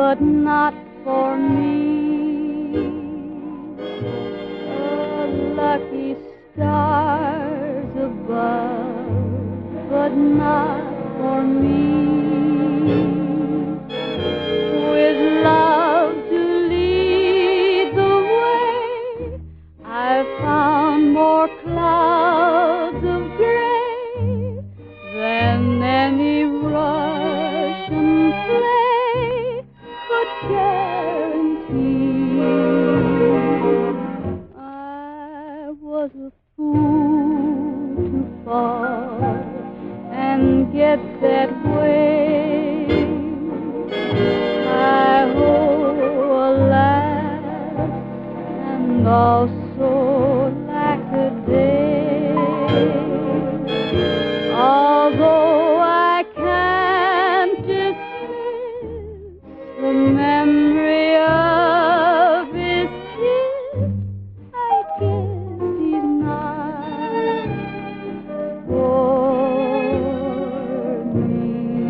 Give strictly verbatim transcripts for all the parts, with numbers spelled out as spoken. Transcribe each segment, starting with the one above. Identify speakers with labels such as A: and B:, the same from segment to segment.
A: but not for me. The lucky stars above, but not for me. With love to lead the way, I've found more clouds of gray than any Russian play could guarantee. I was a fool to fall and get that way. I owe, alas, and also lack a day. Although I can't dismiss the memory of his kiss, I guess he's not for me.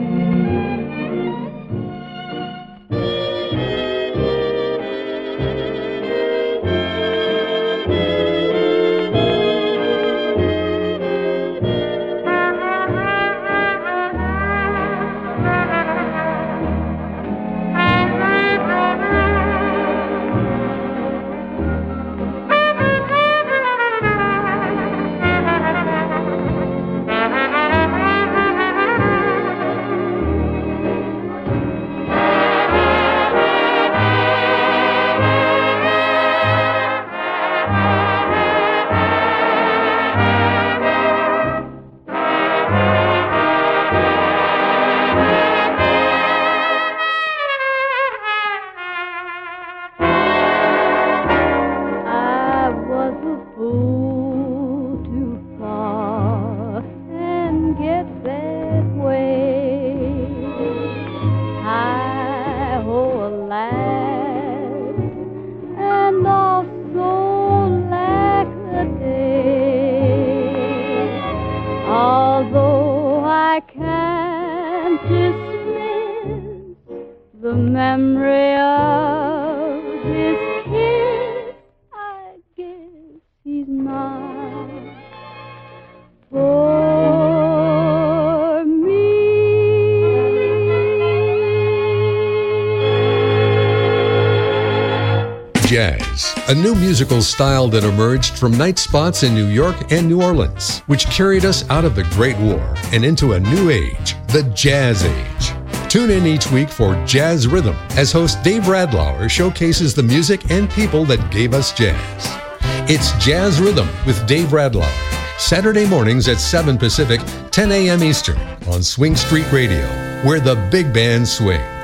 A: Although I can't dismiss the memory of his kiss, I guess he's not for me.
B: Jazz, a new musical style that emerged from night spots in New York and New Orleans, which carried us out of the Great War and into a new age, the Jazz Age. Tune in each week for Jazz Rhythm as host Dave Radlauer showcases the music and people that gave us jazz. It's Jazz Rhythm with Dave Radlauer, Saturday mornings at seven Pacific, ten a.m. Eastern on Swing Street Radio, where the big band swings.